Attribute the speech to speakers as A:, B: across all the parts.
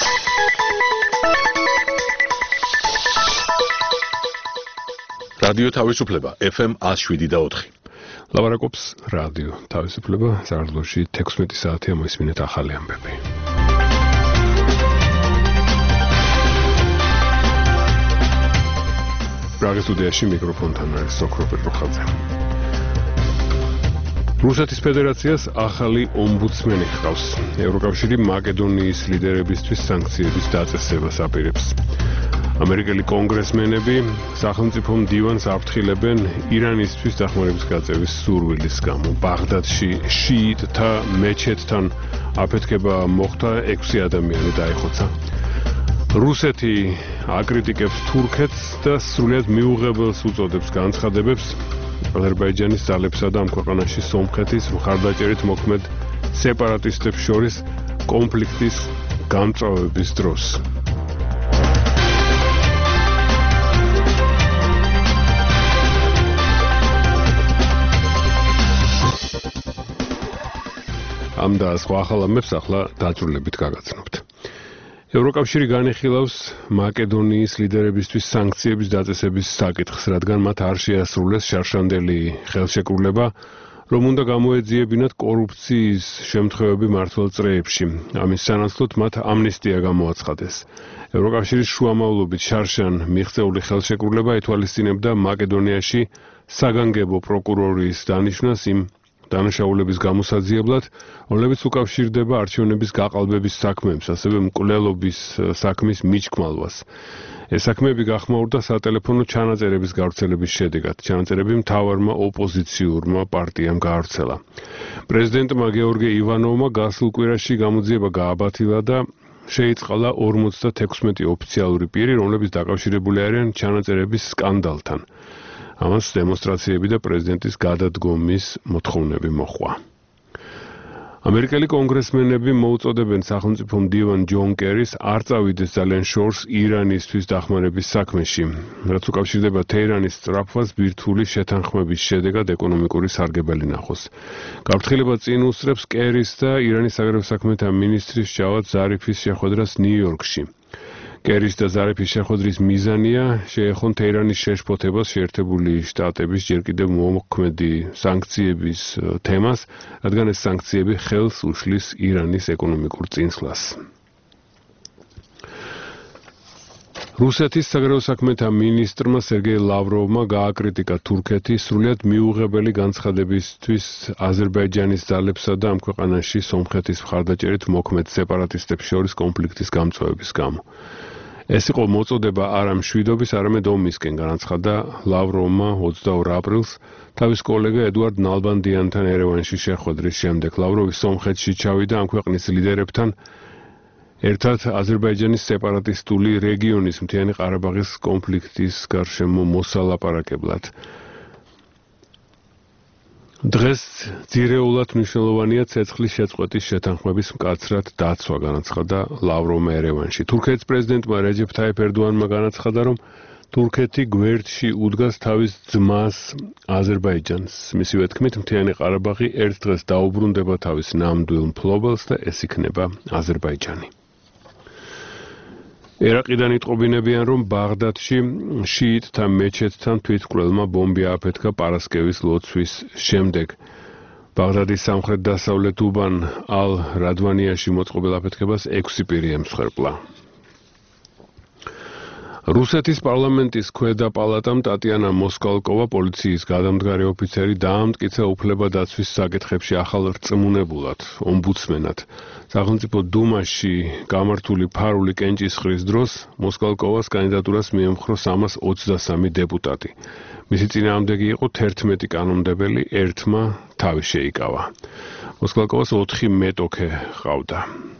A: რადიო თავისუფლება FM 107.4.
B: ლაპარაკობს რადიო თავისუფლება, საქართველოში 16 საათია მოისმინეთ ახალი ამბები. პრაღის სტუდიაში მიკროფონთან არის სოქრო პეტროხაძე. რუსეთის ფედერაციას ახალი ომბუდსმენი ჰყავს. ევროკავშირი მაკედონიის ლიდერებისთვის სანქციების დაწესებას აპირებს. ამერიკელი კონგრესმენები სახელმწიფო მდივანს აფრთხილებენ ირანისთვის დახმარების გაწევის სურვილის გამო. ბაღდადში შიიტთა მეჩეთთან აფეთქება მოხდა, 6 ადამიანი დაიხოცა. რუსეთი აკრიტიკებს თურქეთს და სრულიად მიუღებელს უწოდებს განცხადებებს აზერბაიჯანის ძალებსა და ამ ქვეყანაში სომხეთის მხარდაჭერით მოქმედ სეპარატისტებს შორის კონფლიქტის გამწვავების დროს. ამ და სხვა ახალ ამბებს ახლა დაწვრილებით გაგაცნობთ. ევროკავშირი განიხილავს მაკედონიის ლიდერებისთვის სანქციების დაწესების საკითხს, რადგან მათ არ შეასრულეს შარშანდელი ხელშეკრულება, რომ უნდა გამოეძიებინათ კორუფციის შემთხვევები მმართველ წრეებში. ამის სანაცვლოდ მათ ამნისტია გამოაცხადეს. ევროკავშირის შუამავლობით შარშან მიღწეული ხელშეკრულება ითვალისწინებდა მაკედონიაში საგანგებო პროკურორის დანიშვნას იმ დანაშაულების გამოსაძიებლად, რომლებიც უკავშირდება არჩევნების გაყალბების საქმეებს, ასევე მკვლელობის საქმის მიჩქმალვას. ეს საქმეები გახმაურდა სატელეფონო ჩანაწერების გავრცელების შედეგად. ჩანაწერები მთავარმა ოპოზიციურმა პარტიამ გაავრცელა. პრეზიდენტმა გეორგი ივანოვმა გასულ კვირაში გამოძიება გააბათილა და შეიწყალა 56 ოფიციალური პირი, რომლებიც დაკავშირებული არიან ჩანაწერების სკანდალთან. ამას დემონსტრაციები და პრეზიდენტის გადადგომის მოთხოვნები მოჰყვა. ამერიკელი კონგრესმენები მოუწოდებენ სახელმწიფო მდივან ჯონ კერის არ წავიდეს ძალიან შორს ირანისთვის დახმარების საქმეში, რაც უკავშირდება თეირანის სწრაფვას ბირთვული შეთანხმების შედეგად ეკონომიკური სარგებელი ნახოს. გაფრთხილება წინ უსწრებს კერის და ირანის საგარეო საქმეთა მინისტრის ჯავად ზარიფის შეხვედრას ნიუ-იორკში. კერის და ზარიფის შეხვედრის მიზანია შეეხონ თეირანის შეშფოთებას შეერთებული შტატების ჯერ კიდევ მოქმედი სანქციების თემას, რადგან ეს სანქციები ხელს უშლის ირანის ეკონომიკურ წინსვლას. რუსეთის საგარეო საქმეთა მინისტრმა სერგეი ლავროვმა გააკრიტიკა თურქეთის სრულიად მიუღებელი განცხადებისთვის აზერბაიჯანის ძალებსა და ამ ქვეყანაში სომხეთის მხარდაჭერით მოქმედ სეპარატისტებს შორის კონფლიქტის გამწვავების გამო. ეს იყო მოწოდება არა მშვიდობის, არამედ ომისკენ, განაცხადა ლავროვმა 22 აპრილს თავის კოლეგა ედუარდ ნალბანდიანთან ერევანში შეხვედრის შემდეგ. ლავროვი სომხეთში ჩავიდა ამ ქვეყნის ლიდერებთან ერთად აზერბაიჯანის სეპარატისტული რეგიონის მთიანი ყარაბაღის კონფლიქტის გარშემო მოსალაპარაკებლად. დღეს ძირეულად მნიშვნელოვანია ცეცხლის შეწყვეტის შეთანხმების მკაცრად დაცვა, განაცხადა ლავროვმა ერევანში. თურქეთის პრეზიდენტმა რეჯეფ თაიფ ერდოანმა განაცხადა, რომ თურქეთი გვერდში უდგას თავის ძმას აზერბაიჯანს. მისივე თქმით, მთიანი ყარაბაღი ერთ დღეს დაუბრუნდება თავის ნამდვილ მფლობელს და ეს იქნება აზერბაიჯანი. ერაყიდან იტყობინებიან, რომ ბაღდადში შიიტთა მეჩეთთან თვითმკვლელმა ბომბი ააფეთქა პარასკევის ლოცვის შემდეგ. ბაღდადის სამხრეთ-დასავლეთ უბან ალ-რადვანიაში მოწყობილ აფეთქებას 6 პირი ემსხვერპლა. რუსეთის პარლამენტის ქვედა პალატამ ტატიანა მოსკალკოვა, პოლიციის გადამდგარი ოფიცერი, დაამტკიცა უფლებადაცვის საკითხებში ახალ რწმუნებულად, ომბუდსმენად. სახელმწიფო დუმაში გამართული ფარული კენჭისყრის დროს მოსკალკოვას კანდიდატურას მიემხრო 323 დეპუტატი. მისი წინააღმდეგი იყო 11 კანონმდებელი, ერთმა თავი შეიკავა. მოსკალკოვას 4 მეტოქე ჰყავდა.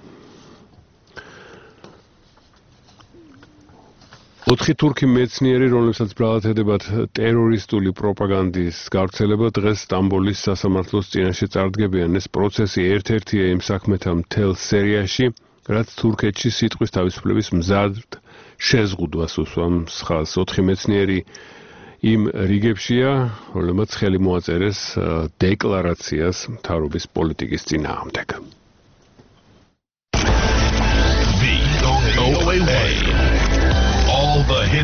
B: 4 თურქი მეცნიერი, რომლებსაც ბრალად ედებათ ტერორისტული პროპაგანდის გავრცელება, დღეს სტამბოლის სასამართლოს წინაშე წარდგებიან. ეს პროცესი ერთ-ერთია იმ საქმეთა მთელ სერიაში, რაც თურქეთში სიტყვის თავისუფლების მზად შეზღუდვას უსვამს ხაზს. 4 მეცნიერი იმ რიგებშია, რომლებმაც ხელი მოაწერეს დეკლარაციას მთავრობის პოლიტიკის წინააღმდეგ.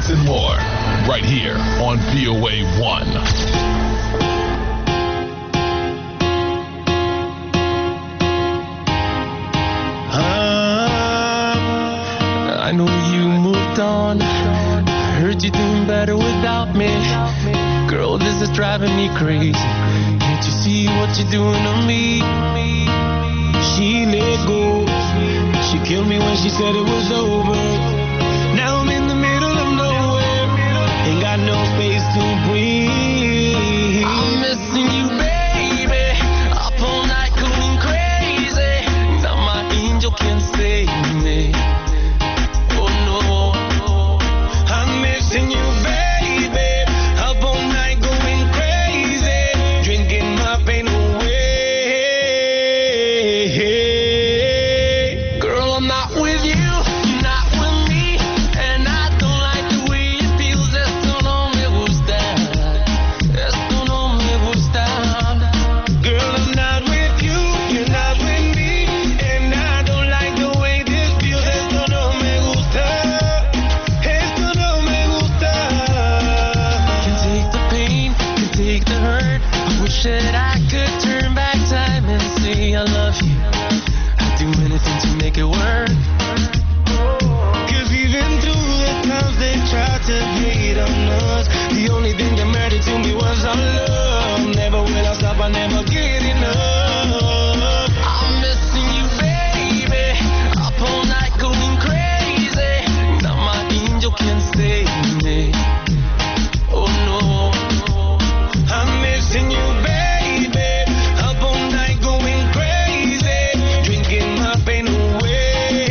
C: This and more, right here on VOA 1.
D: I know you moved on. I heard you doing better without me. Girl, this is driving me crazy. Can't you see what you're doing to me?
E: She let go. She killed me when she said it was over. Now I'm in the middle of nowhere. Ain't got no space to breathe.
D: I'm missing you, baby. Up all night going crazy. Now my angel can't save me. Oh no.
E: I'm missing you, baby. Up all night going crazy. Drinking my pain away.
D: Girl, I'm not with you. You're not with me. And I don't like the way it feels. Esto no me gusta. Esto no me gusta.
E: Girl, I'm not with you. You're not with me. And I don't like the way this feels. Esto no me gusta. Esto no me gusta.
D: Can take the pain, can take the hurt. I wish that I could turn back time and say I love you. I'd do anything to make it work.
E: Cause even through the times they tried to hate on us, the only thing that mattered to me was our love. Never will I stop, I never get enough.
D: I'm missing you, baby. Up all night going crazy. Now my angel can't save me. Oh no.
E: I'm missing you, baby. Up all night going crazy. Drinking my pain away.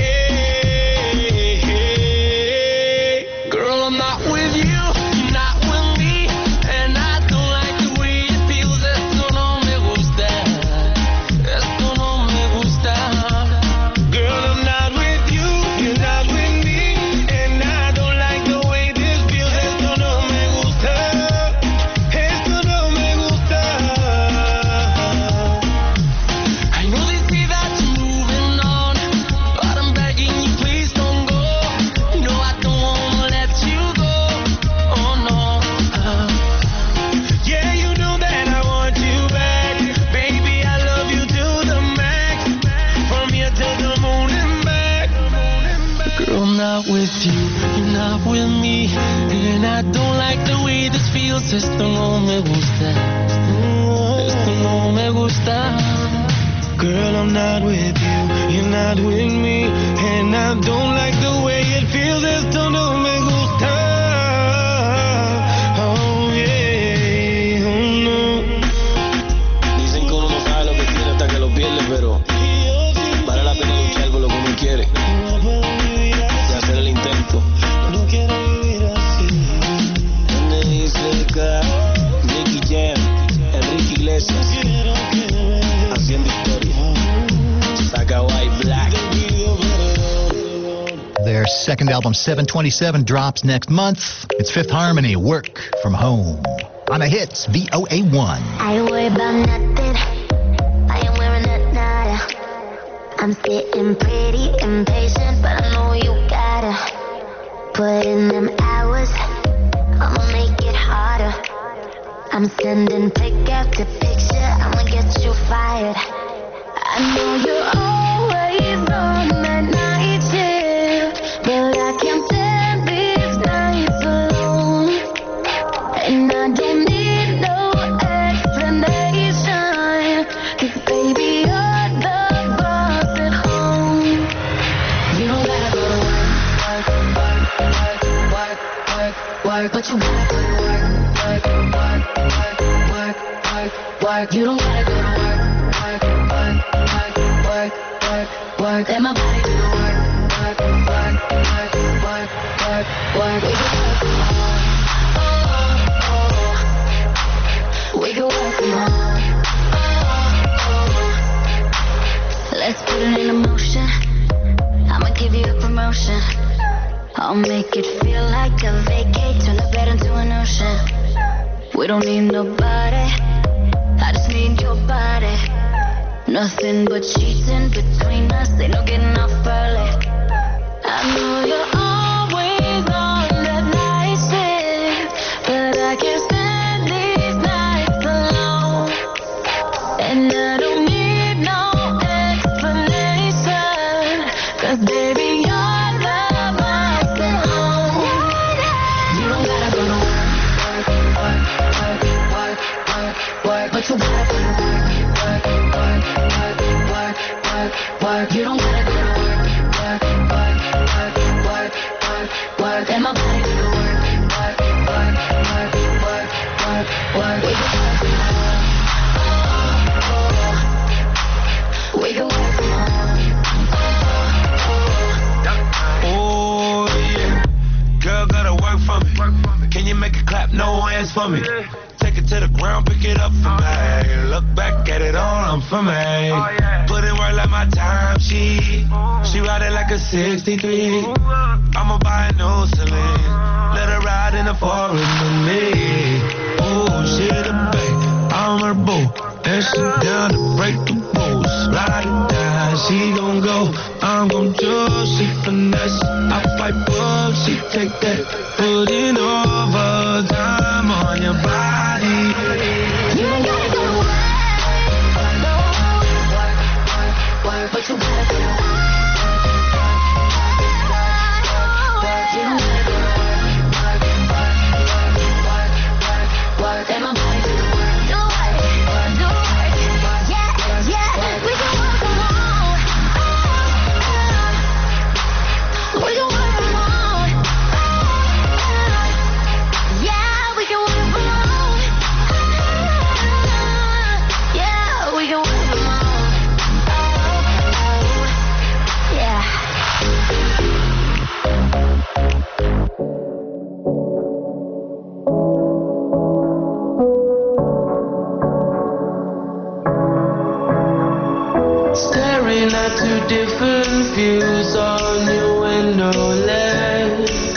D: Girl, I'm not with you. You're not with me. And I don't like the way it feels. Esto no me gusta. Esto no me gusta.
E: Girl, I'm not with you. You're not with me. And I don't like the way this feels. Esto no me gusta. Esto no me gusta.
D: I know they say that you're moving on, but I'm begging you, please don't go. No, I don't wanna let you go. Oh no.
E: Yeah, you know that I want you back. Baby, I love you to the max. From here to the moon and back.
D: Girl, I'm not with you, you're not with me. And I don't like the way this feels. Esto no me gusta. Esto no me gusta.
E: Girl, I'm not with you, you're not with me. And I don't like the way it feels. Esto no me gusta. Oh yeah, oh no.
F: Dicen que uno no sabe lo que tiene hasta que lo pierde, pero vale la pena luchar por lo que uno quiere y hacer el intento.
E: No quiero vivir así.
F: Donde dice que Nicky Jam, Enrique Iglesias, haciendo historia. Saca White Black.
G: Their second album, 727, drops next month. It's Fifth Harmony, Work From Home. On the hits, VOA 1.
H: I worry about nothing. I am wearing a nada. I'm sitting pretty impatient, but I know you gotta put in them hours. I'ma make it harder. I'm sending pic after picture. I'ma get you fired. I know you're always on that night shift, but I can't stand these nights alone. And I don't need no explanation, 'cause baby, you're the boss at home. You don't gotta go to work, but you gotta go to work. You don't gotta go to work. Let my body do the work. We can work from home. Let's put it in motion. I'ma give you a promotion. I'll make it feel like a vacate. Turn the bed into an ocean. We don't need nobody. I just need your body. Nothing but cheating between us. Ain't no getting off early. I know you're always on that night 'Cause baby, you're the most at home. You don't gotta go to work, but you gotta go to work. You don't gotta go to work, and my body do the work. We can work from home.
E: Oh yeah, girl gotta work for me. Can you make it clap? No hands for me. Take it to the ground, pick it up for me. Look back at it all, I'm for me. Put in work like my time, she ride it like a 63. I'ma buy a new Celine, let her ride in the forest with me. Oh, she the babe, I'm her boo, and she down to break the rules. Ride it down, she gon' go, I'm gon' choose. She finesse, I fight up, she take that, putting overtime on your body.
H: You don't gotta go to work, but you gotta go to work. You don't gotta go to work, and my body do the work. Do it, yeah, we can work from home. We can work from home. Yeah, we can work from home. Yeah, we can work from home. Yeah.
D: Staring at two different views on your window ledge.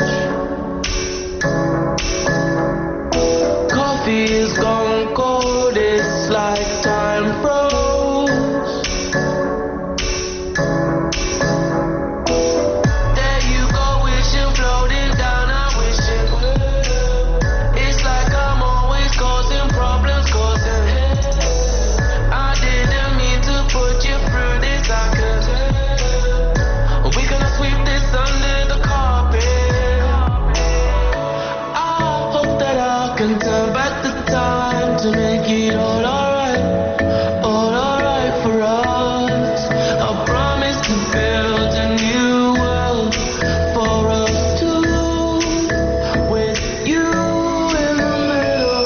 D: Coffee is gone cold, it's like time froze. There you go, wishing, floating down, I'm wishing. It's like I'm always causing problems, causing hell. I didn't mean to put you through this, I could. We gonna sweep this under the carpet. I hope that I can turn back the time to make it all alright for us. I promise to build a new world for us two, with you in the middle.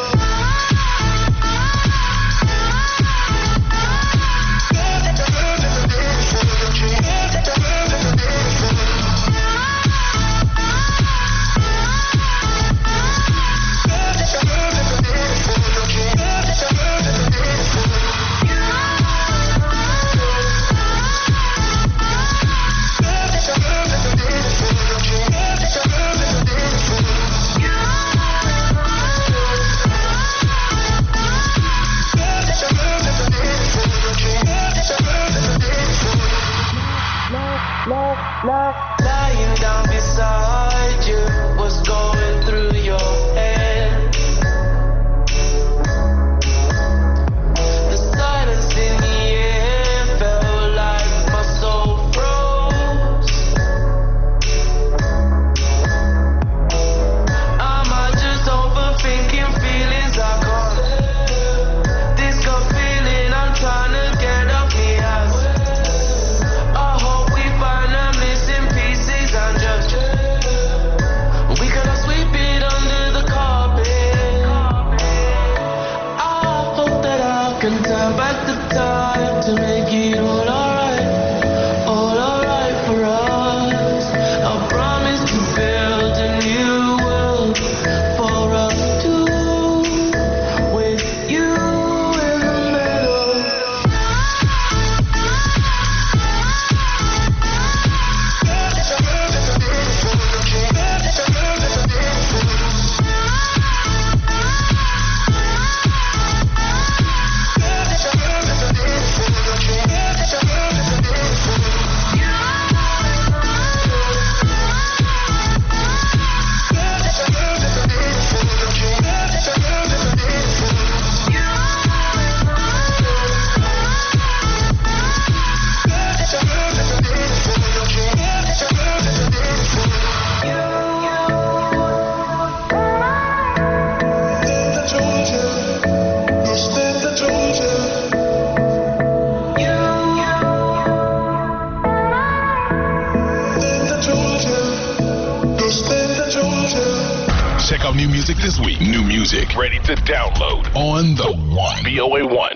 D: Lying down beside you, what's going through your head? The silence in the air felt like my soul froze. Am I just overthinking feelings I can't? This gut feeling I'm trying to get off me ass. I hope we find the missing pieces and just we gonna sweep it under the carpet.
C: out new music this week.
A: New music ready to download
C: On the One.
A: VOA 1.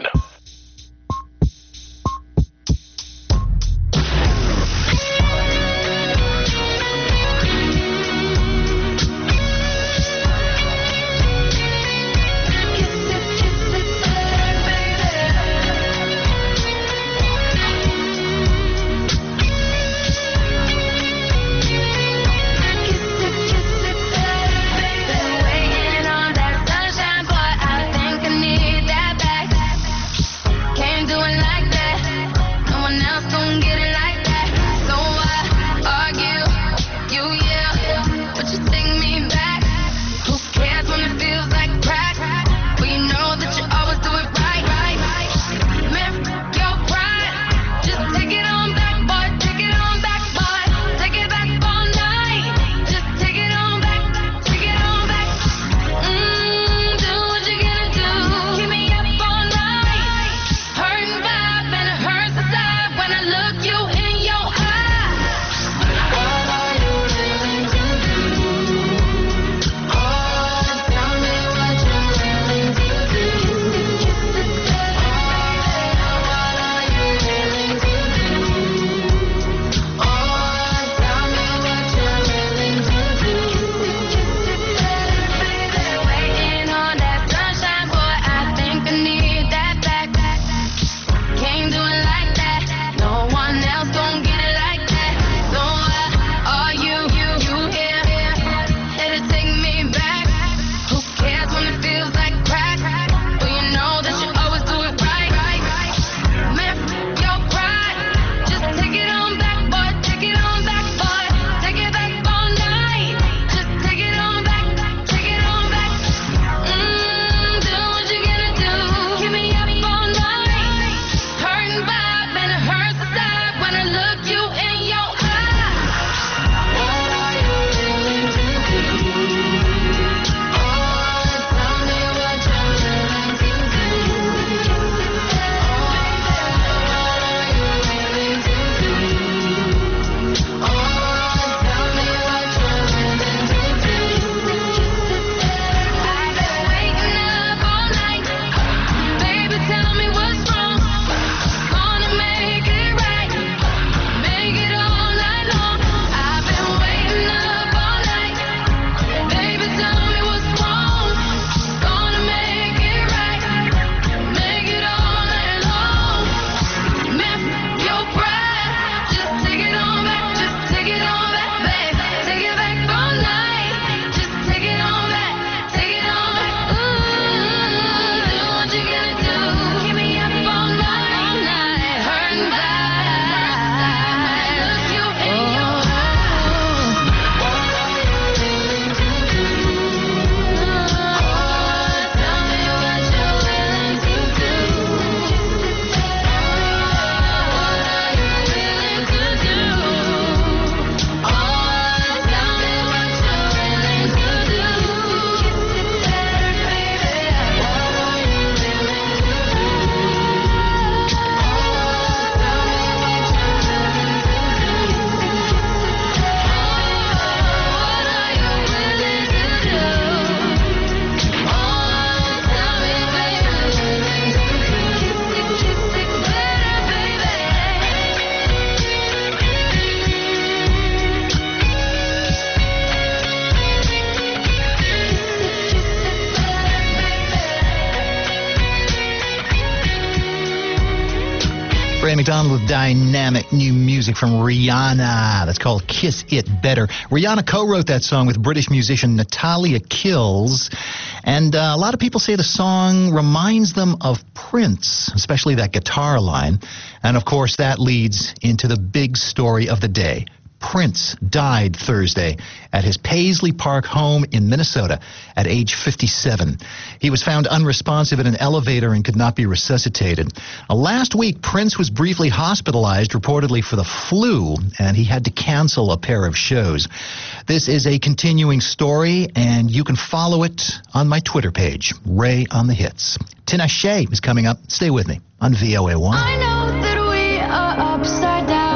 G: Ray McDonald with dynamic new music from Rihanna. That's called Kiss It Better. Rihanna co-wrote that song with British musician Natalia Kills. And a lot of people say the song reminds them of Prince, especially that guitar line. And, of course, that leads into the big story of the day. Prince died Thursday at his Paisley Park home in Minnesota at age 57. He was found unresponsive in an elevator and could not be resuscitated. Last week, Prince was briefly hospitalized, reportedly for the flu, and he had to cancel a pair of shows. This is a continuing story, and you can follow it on my Twitter page, Ray on the Hits. Tinashe is coming up. Stay with me on VOA 1.
H: I know that we are upside down.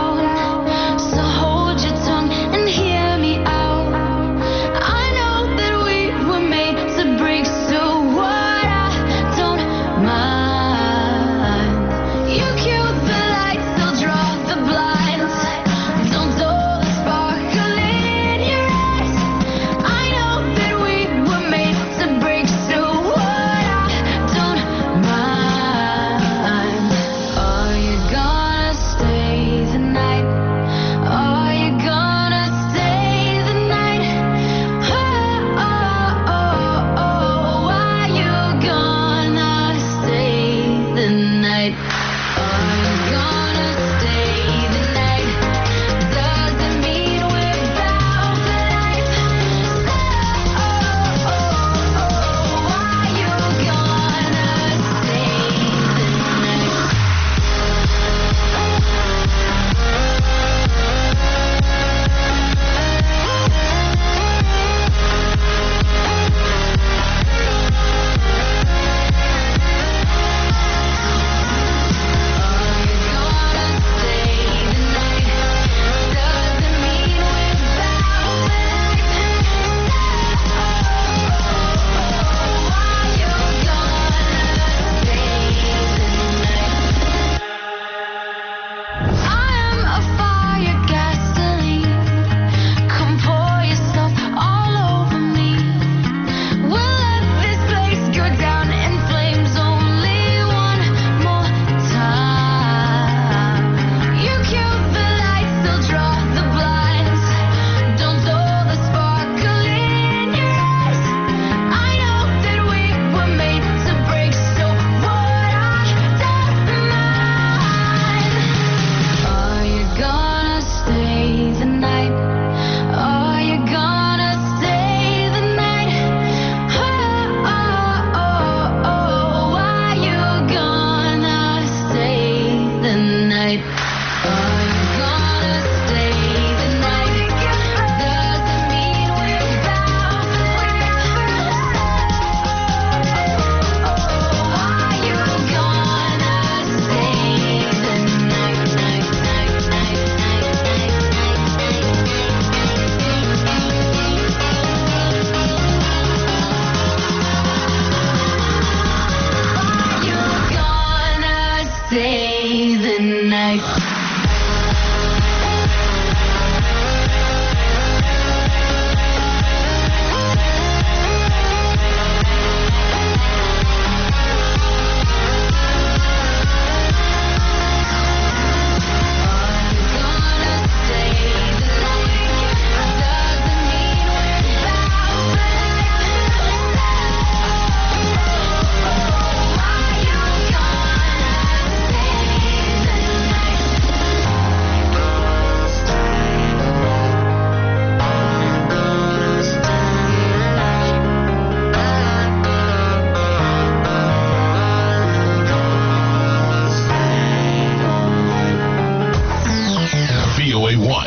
H: Hold your tongue and hear me out. I know that we were made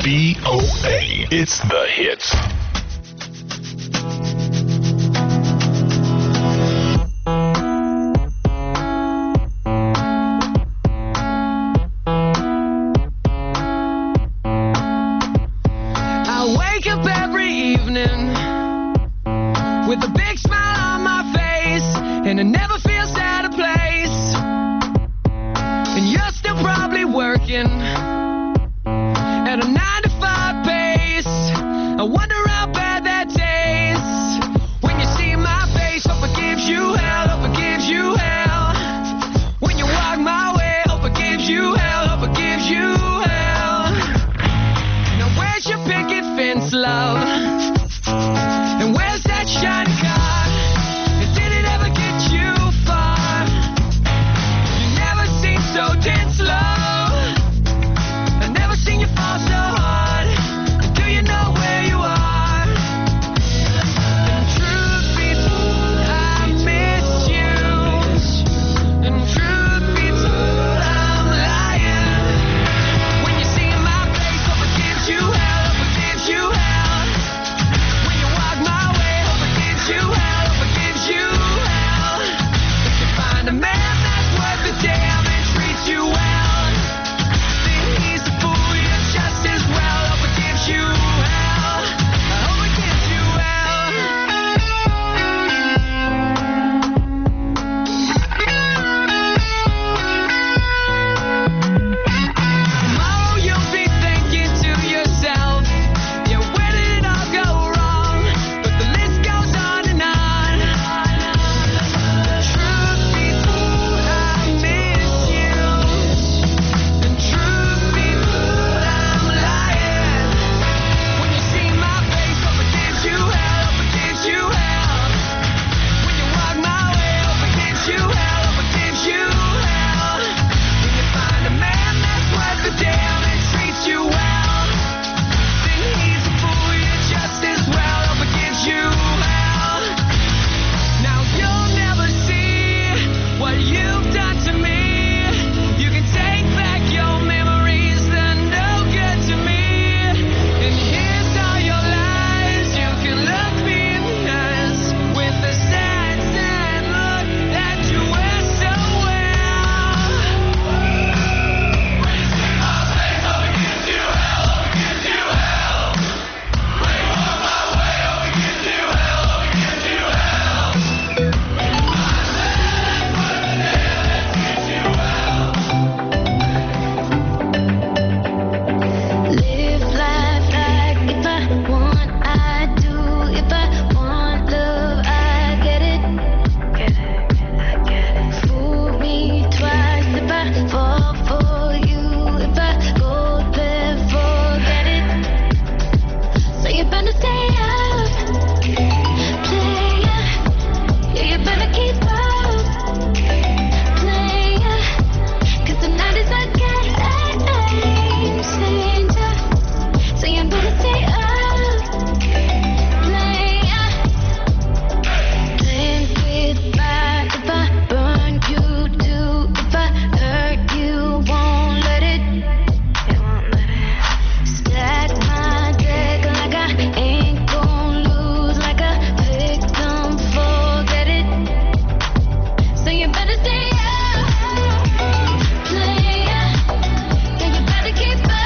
C: VOA. It's the hits.
D: I wake up every evening with a big smile on my face, and it never feels out of place. And you're still probably working at a 9-to-5 pace. I wonder how bad that tastes when you see my face. Hope it gives you hell, hope it gives you hell. When you walk my way, hope it gives you hell, hope it gives you hell. Now where's your picket fence, love? And where's that shiny car? And did it ever get you far? You never seem so dead slow. I've never seen you fall so hard. Do you know where you are? And truth be told, I miss you. And truth be told, I'm lying. When you see my face, hope it gives you hell, hope it gives you hell. When you walk my way, hope it gives you hell, hope it gives you hell. If you find a man that's worth the damn and treats you well, then he's a fool, you're just as well. Hope it gives you hell, I hope it gives you hell. Tomorrow you'll be thinking to yourself, yeah, where did it all go wrong? But the list goes on and on. Truth be told, I miss you. And truth be told, I'm lying. When you see my face, hope it gives you hell, hope it gives you hell. When you walk my way, hope it gives you hell, hope it gives you hell. When you find a man that's worth the damn and treats you well, then he's a fool, you're just as well. Hope it gives you hell. Now you'll never see what you've done to me. You can take back your memories, they're no good to me. And here's all your lies. You can look me in the eyes with the sad, sad look that you wear so well.
H: Live life like if I want, I do. If I want love, I get it. Fool me twice if I fall for you. If I go there, forget it. So you better stay up, player. Yeah, you better keep up, player. 'Cause tonight is a game changer. So you better stay up, player. Playing with fire. If I burn you too, if I hurt you, won't let it. Stack my deck like I ain't gon' lose, like a victim, forget it. So you better stay up, player. Yeah, you better keep up,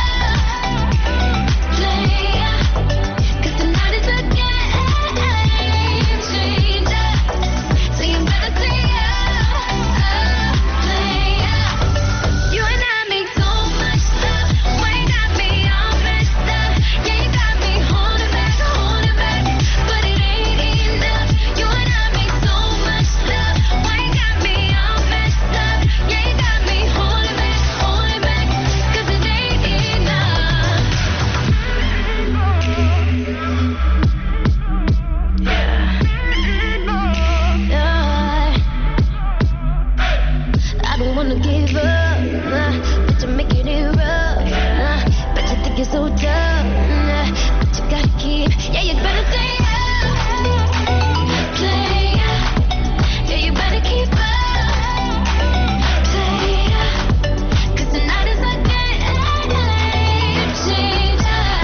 H: player. 'Cause tonight is a game changer. So you better stay up, player. You and I make so much stuff. Why you got me all messed up? Yeah, you got me holding back, but it ain't enough. You and I make so much stuff. Why you got me all messed up? Yeah, you got me holding back, 'cause it ain't enough. I don't wanna give up, but you're making it rough. But you think you're so tough, but you gotta keep. Yeah, you better stay up, player. Yeah, you better keep up, player. 'Cause tonight is a game changer.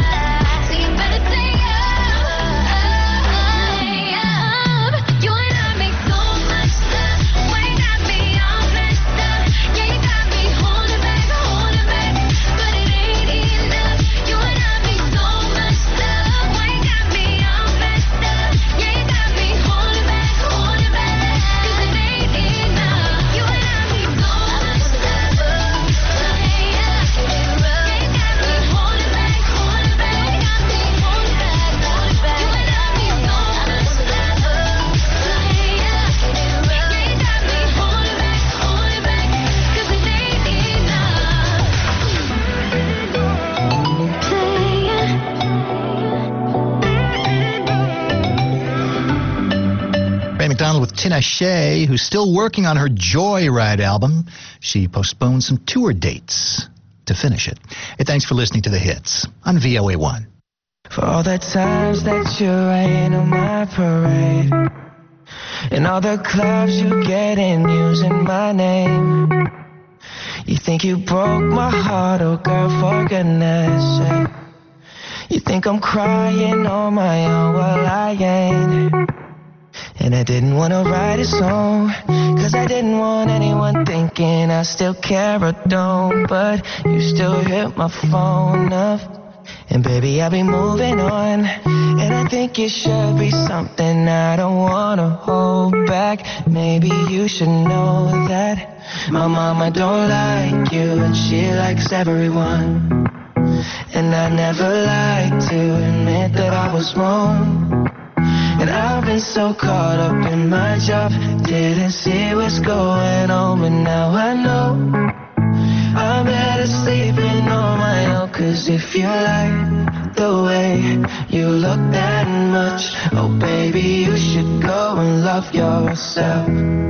G: McDonald with Tinashe, who's still working on her Joyride album. She postponed some tour dates to finish it. Hey, thanks for listening to The Hits on VOA1.
E: For all the times that you rain on my parade, and all the clubs you get in using my name. You think you broke my heart, oh girl, for goodness sake. You think I'm crying on my own, well I ain't. And I didn't want to write a song, cause I didn't want anyone thinking I still care or don't. But you still hit my phone up, and baby I'll be moving on. And I think it should be something I don't want to hold back. Maybe you should know that my mama don't like you, and she likes everyone. And I never like to admit that I was wrong. And I've been so caught up in my job, didn't see what's going on. But now I know I'm better sleeping on my own. Cause if you like the way you look that much, oh baby, you should go and love yourself.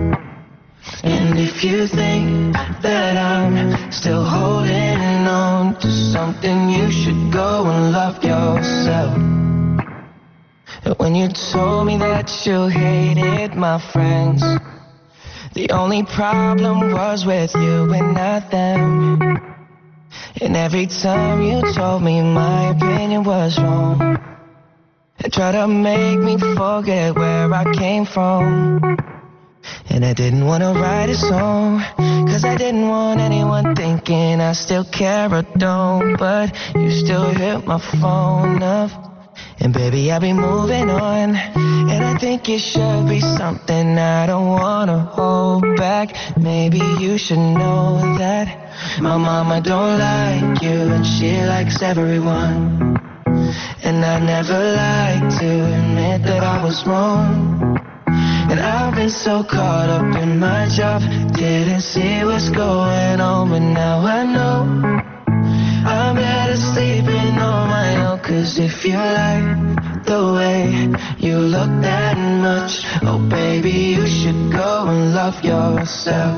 E: And if you think that I'm still holding on to something, you should go and love yourself. When you told me that you hated my friends, the only problem was with you and not them. And every time you told me my opinion was wrong, and tried to make me forget where I came from. And I didn't want to write a song, cause I didn't want anyone thinking I still care or don't. But you still hit my phone up, and baby I'll be moving on. And I think it should be something I don't want to hold back. Maybe you should know that my mama don't like you, and she likes everyone. And I never like to admit that I was wrong. And I've been so caught up in my job, didn't see what's going on. But now I know I'm better sleeping on my own. Cause if you like the way you look that much, oh baby, you should go and love yourself.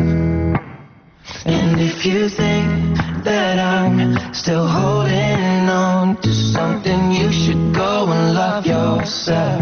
E: And if you think that I'm still holding on to something, you should go and love yourself.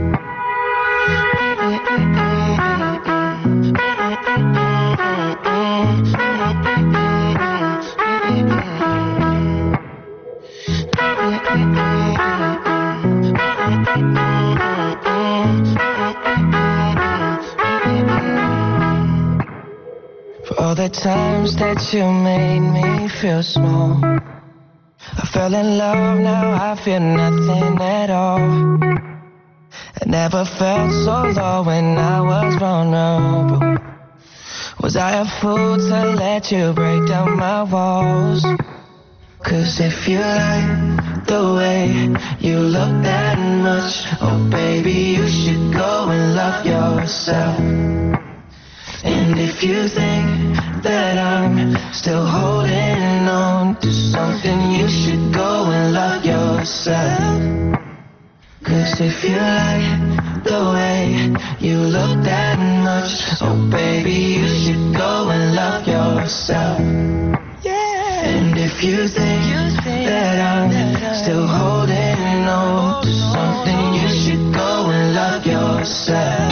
E: For all the times that you made me feel small, I fell in love, now I feel nothing at all. I never felt so low when I was vulnerable. Was I a fool to let you break down my walls? Cause if you like the way you look that much, oh baby, you should go and love yourself. And if you think that I'm still holding on to something, you should go and love yourself. Cause if you like the way you look that much, oh baby, you should go and love yourself. And if you think that I'm still holding on to something, you should go and love yourself.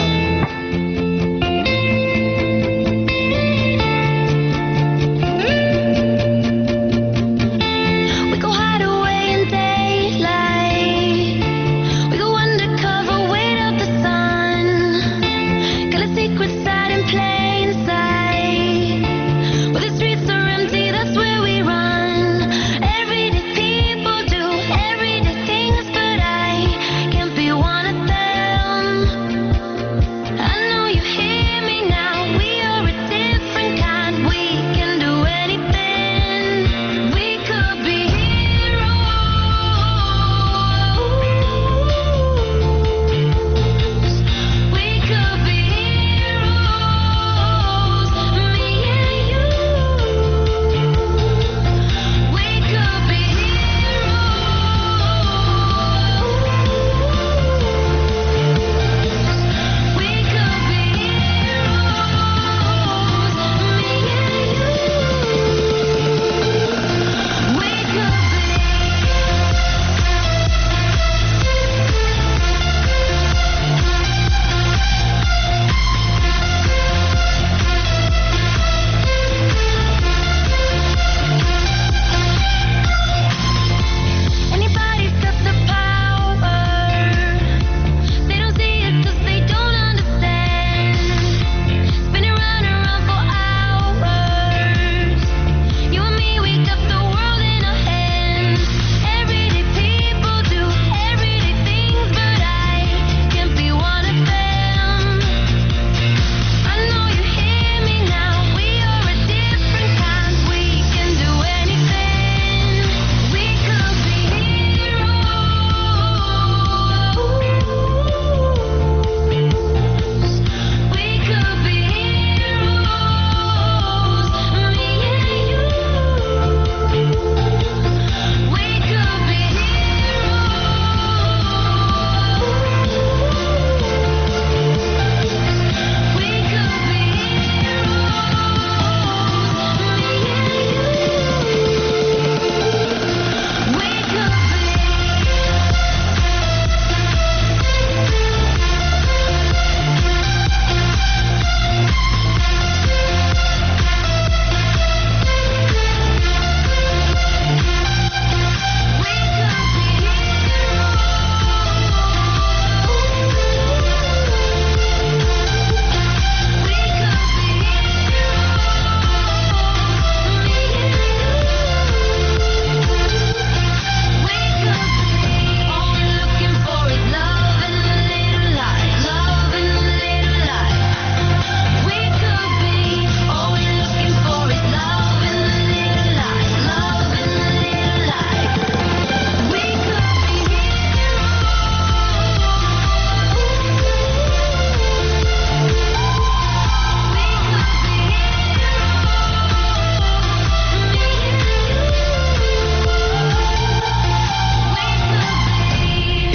H: Everyday people do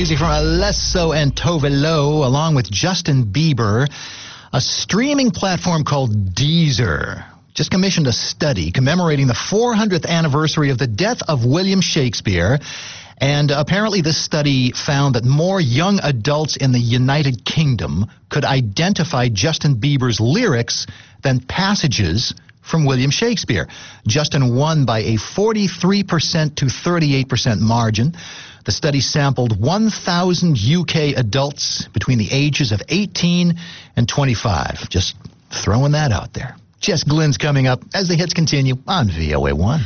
G: music from Alesso and Tove Lo, along with Justin Bieber. A streaming platform called Deezer just commissioned a study commemorating the 400th anniversary of the death of William Shakespeare. And apparently this study found that more young adults in the United Kingdom could identify Justin Bieber's lyrics than passages from William Shakespeare. Justin won by a 43% to 38% margin. The study sampled 1,000 UK adults between the ages of 18 and 25. Just throwing that out there. Jess Glenn's coming up as the hits continue on VOA1.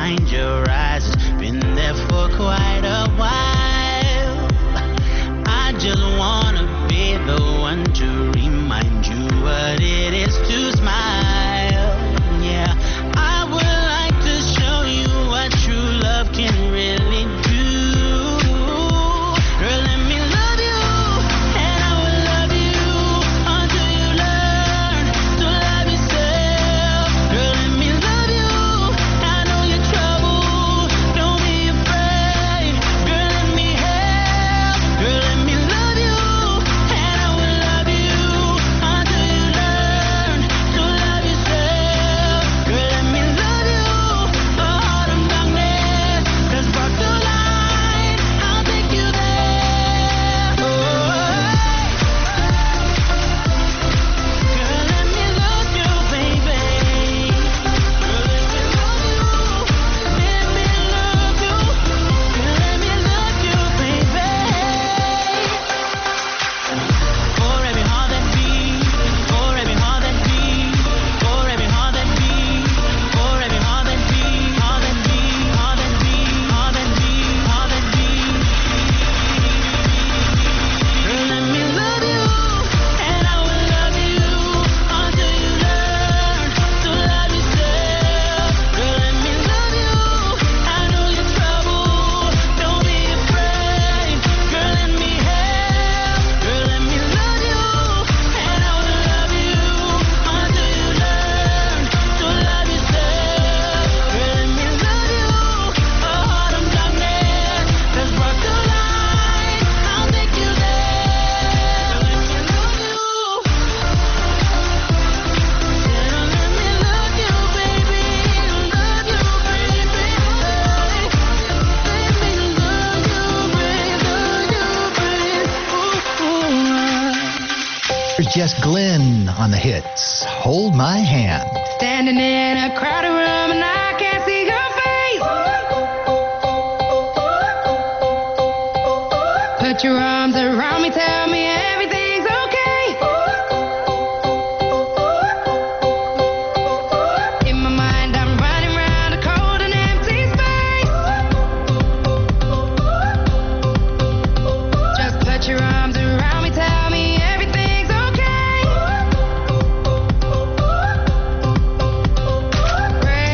I: behind your eyes. It's been there for quite a while. I just wanna be the one to remind you what it is to smile. Yeah, I would like to show you what true love can really do. Girl, let me love you, and I will love you until you learn to love yourself. Girl, let me love you, I know you're trouble, don't be afraid. Girl, let me help. Girl, let me love you, and I will love you until you learn to love yourself. Girl, let me love you, a heart of darkness that's brought to light. I'll take you there. Oh, girl, let me love you, baby. Girl, let me love you. Let me love you. Girl, let me love you, baby. For every heart that beats, for every heart that beats, for every heart that beats, for every heart that beats, heart that beats, heart that beats, heart that beats, heart that beats. Girl, let me love you, and I will love you until you learn to love yourself. Girl, let me love you, I know you're trouble, don't be afraid. Girl, let me help. Girl, let me love you, and I will love you until you learn to love yourself. Girl, let me love you, a heart of darkness that's brought to light. I'll take you there. Let me love you. Let me love you, baby. Love you, baby. Let me love you, baby.
G: Here's Jess Glynn on the hits. Hold My Hand.
J: Standing in a crowded room and I can't see your face. Put your arms around me, tell me everything's okay. In my mind, I'm running around a cold and empty space. Just put your arms around me, tell me everything's okay. Pray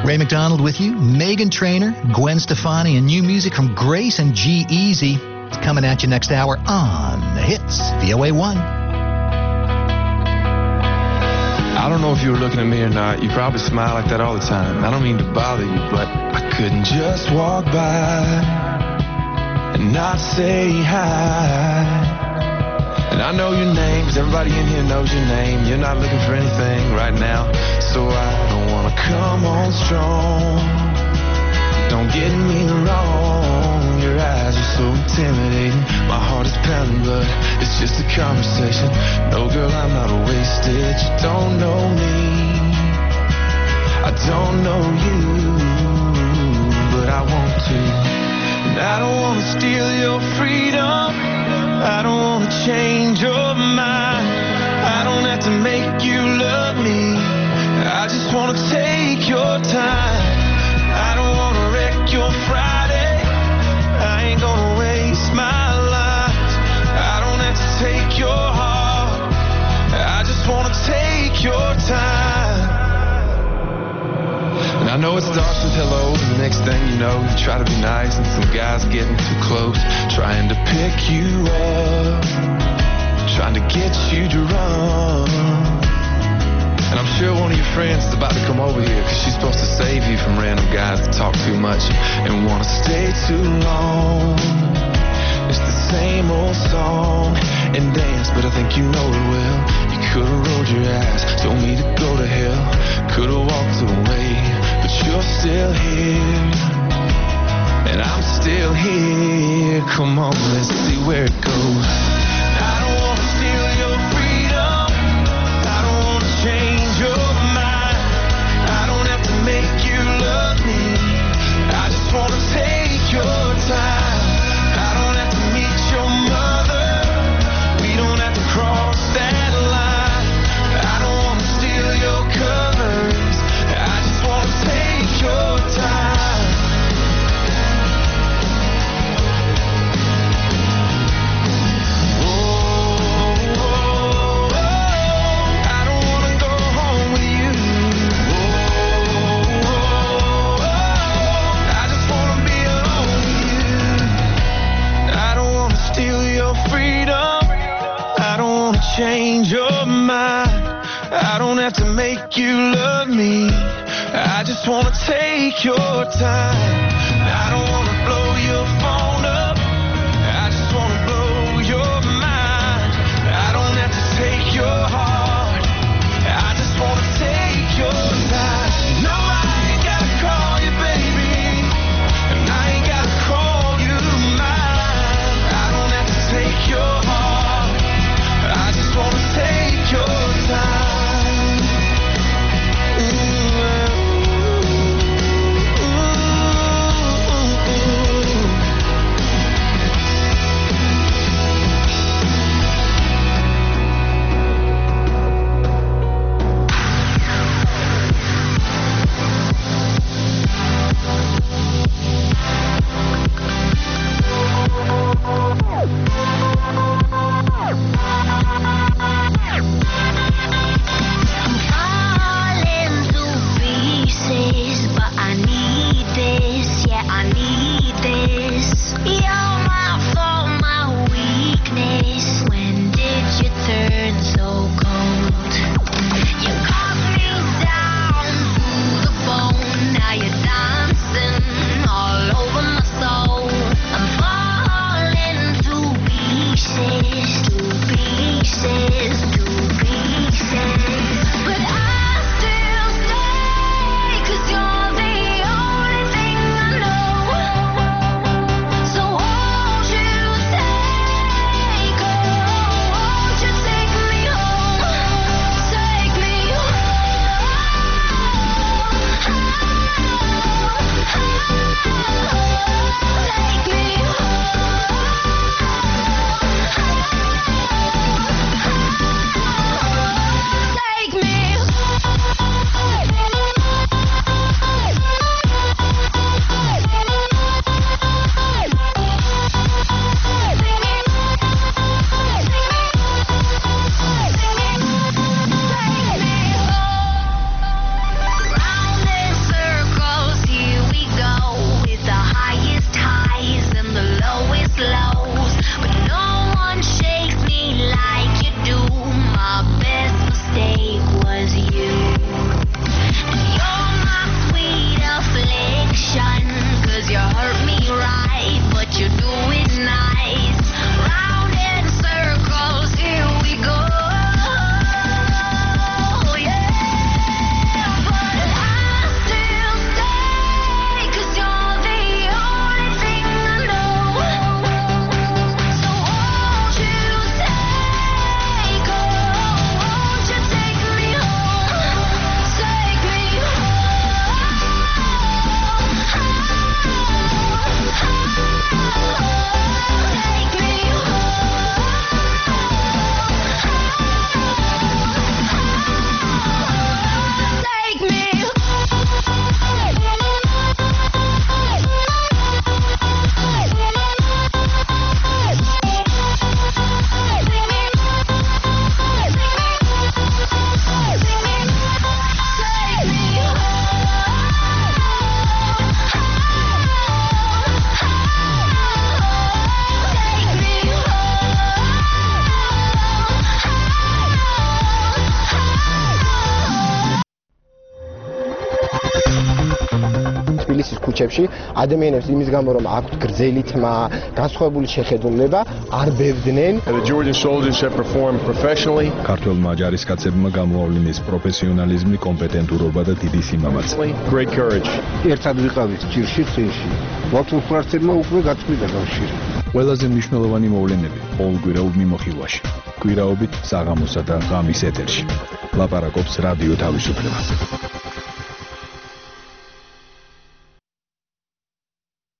G: Ray McDonald with you, Megan Trainor, Gwen Stefani, and new music from Grace and G-Eazy. It's coming at you next hour on The Hits, VOA1.
K: I don't know if you were looking at me or not. You probably smile like that all the time. I don't mean to bother you, but I couldn't just walk by and not say hi. And I know your name, 'cause everybody in here knows your name. You're not looking for anything right now, so I don't wanna come on strong. Don't get me wrong, your eyes are so intimidating. My heart is pounding, but it's just a conversation. No, girl, I'm not wasted. You don't know me, I don't know you, but I want to. And I don't wanna steal your freedom, I don't wanna change your mind. I don't have to make you love me, I just wanna take your time. I don't wanna wreck your Friday, I ain't gonna waste my life. I don't have to take your heart, I just wanna take your time. And I know it starts with hello, and the next thing you know, you try to be nice, and some guy's getting too close, trying to pick you up, trying to get you drunk. And I'm sure one of your friends is about to come over here, 'cause she's supposed to save you from random guys that talk too much and want to stay too long. It's the same old song and dance, but I think you know it well. You could've rolled your eyes, told me to go to hell, could've walked away, but you're still here, and I'm still here. Come on, let's see where it goes. I don't wanna steal your freedom, I don't wanna change your mind. I don't have to make you love me, I just wanna take your time. I don't have to meet your mother, we don't have to cross that line. I don't wanna steal your colors, I just wanna take your time. Change your mind, I don't have to make you love me, I just wanna take your time. I don't wanna blow your phone up, I just wanna blow your mind. I don't have to take your heart, I just wanna take your time. No, I ain't gotta call you baby, and I ain't gotta call you mine. I don't have to take your heart, I just wanna take your time. Ooh, ooh, ooh.
L: რჩებში ადამიანებს იმის გამო რომ აქვთ გრძელი თმა, განსხვავებული შეხედულება, არ ბევდნენ.
M: The Georgian soldiers have performed professionally.
N: ქართველმა ჯარისკაცებმა გამოავლინეს პროფესიონალიზმი, კომპეტენტურობა და დიდი სიმამაცე.
M: Great courage.
O: ერთად ვიყავით ჭირში წინში. მოთურფრაცებმა უკვე გაწყვიტა კავშირი.
N: ყველაზე მნიშვნელოვანი მოვლენები ყოველკვირეულ მიმოხილვაში. კვირაობით საღამოსა და ღამის ეთერში. ლაპარაკობს რადიო თავისუფლება.